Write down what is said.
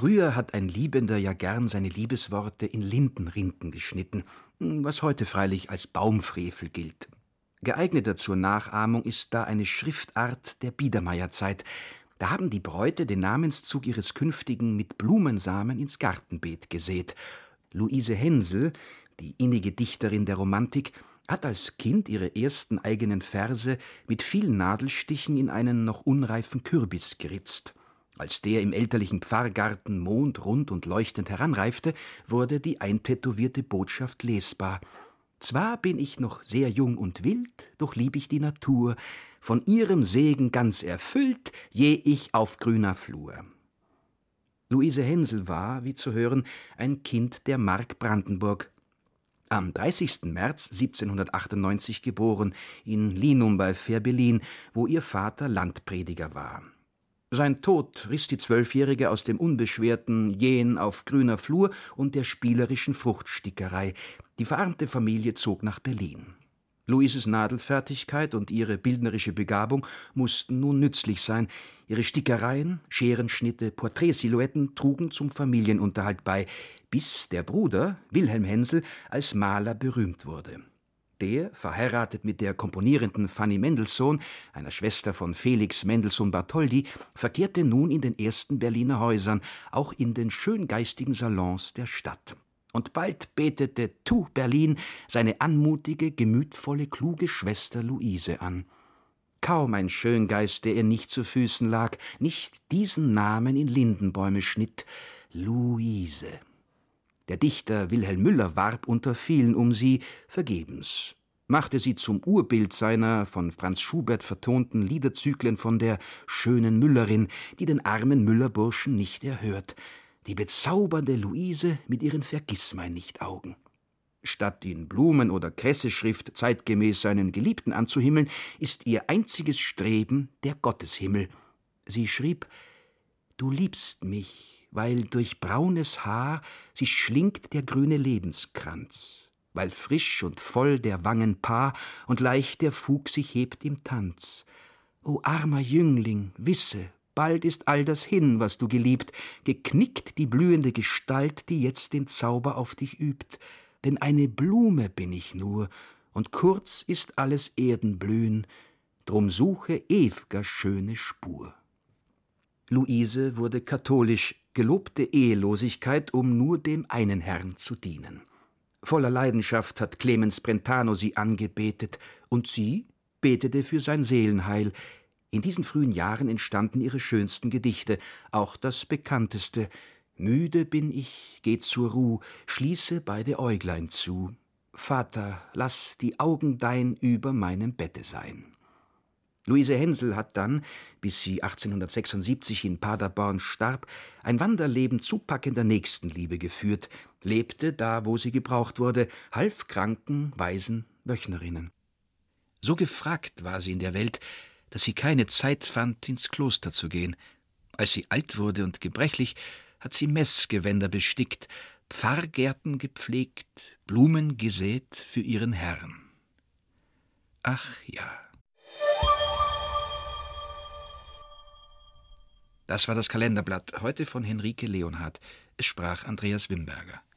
Früher hat ein Liebender ja gern seine Liebesworte in Lindenrinken geschnitten, was heute freilich als Baumfrevel gilt. Geeigneter zur Nachahmung ist da eine Schriftart der Biedermeierzeit. Da haben die Bräute den Namenszug ihres Künftigen mit Blumensamen ins Gartenbeet gesät. Luise Hensel, die innige Dichterin der Romantik, hat als Kind ihre ersten eigenen Verse mit vielen Nadelstichen in einen noch unreifen Kürbis geritzt. Als der im elterlichen Pfarrgarten mondrund und leuchtend heranreifte, wurde die eintätowierte Botschaft lesbar: »Zwar bin ich noch sehr jung und wild, doch lieb ich die Natur, von ihrem Segen ganz erfüllt, je ich auf grüner Flur.« Luise Hensel war, wie zu hören, ein Kind der Mark Brandenburg. Am 30. März 1798 geboren, in Linum bei Fehrbellin, wo ihr Vater Landprediger war. Sein Tod riss die Zwölfjährige aus dem unbeschwerten Jähen auf grüner Flur und der spielerischen Fruchtstickerei. Die verarmte Familie zog nach Berlin. Luises Nadelfertigkeit und ihre bildnerische Begabung mussten nun nützlich sein. Ihre Stickereien, Scherenschnitte, Porträtsilhouetten trugen zum Familienunterhalt bei, bis der Bruder, Wilhelm Hensel, als Maler berühmt wurde. Der, verheiratet mit der komponierenden Fanny Mendelssohn, einer Schwester von Felix Mendelssohn Bartholdy, verkehrte nun in den ersten Berliner Häusern, auch in den schöngeistigen Salons der Stadt. Und bald betete Tu Berlin seine anmutige, gemütvolle, kluge Schwester Luise an. Kaum ein Schöngeist, der ihr nicht zu Füßen lag, nicht diesen Namen in Lindenbäume schnitt: Luise. Der Dichter Wilhelm Müller warb unter vielen um sie, vergebens, machte sie zum Urbild seiner von Franz Schubert vertonten Liederzyklen von der schönen Müllerin, die den armen Müllerburschen nicht erhört, die bezaubernde Luise mit ihren Vergissmeinnicht-Augen. Statt in Blumen- oder Kresseschrift zeitgemäß seinen Geliebten anzuhimmeln, ist ihr einziges Streben der Gotteshimmel. Sie schrieb: »Du liebst mich, weil durch braunes Haar sich schlingt der grüne Lebenskranz, weil frisch und voll der Wangen Paar und leicht der Fug sich hebt im Tanz. O armer Jüngling, wisse, bald ist all das hin, was du geliebt, geknickt die blühende Gestalt, die jetzt den Zauber auf dich übt. Denn eine Blume bin ich nur, und kurz ist alles Erdenblühen, drum suche ew'ger schöne Spur.« Luise wurde katholisch, gelobte Ehelosigkeit, um nur dem einen Herrn zu dienen. Voller Leidenschaft hat Clemens Brentano sie angebetet, und sie betete für sein Seelenheil. In diesen frühen Jahren entstanden ihre schönsten Gedichte, auch das bekannteste: »Müde bin ich, geh zur Ruh, schließe beide Äuglein zu. Vater, lass die Augen dein über meinem Bette sein.« Luise Hensel hat dann, bis sie 1876 in Paderborn starb, ein Wanderleben zupackender Nächstenliebe geführt, lebte da, wo sie gebraucht wurde, half Kranken, Waisen, Wöchnerinnen. So gefragt war sie in der Welt, dass sie keine Zeit fand, ins Kloster zu gehen. Als sie alt wurde und gebrechlich, hat sie Messgewänder bestickt, Pfarrgärten gepflegt, Blumen gesät für ihren Herrn. Ach ja. Das war das Kalenderblatt, heute von Henrike Leonhardt. Es sprach Andreas Wimberger.